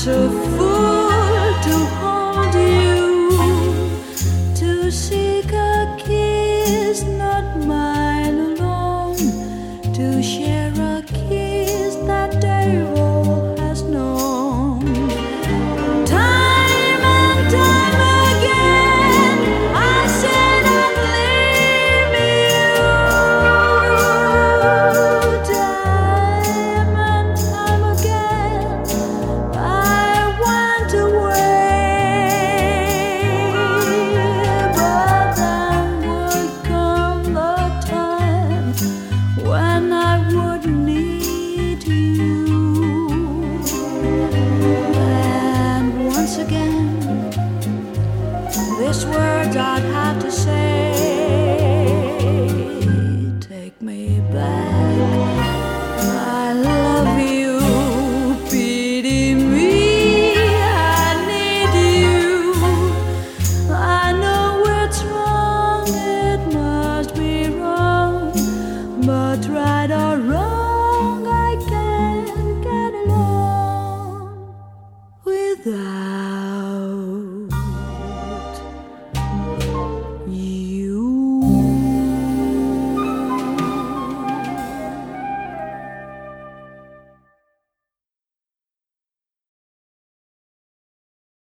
such a fool to hold you, to seek a kiss, not mine alone, to share a kiss that devil has known. Time and time again, I said I'd leave you. Time and time again, I went away, but then would come the time when I would need you. And once again, these words I'd have to say.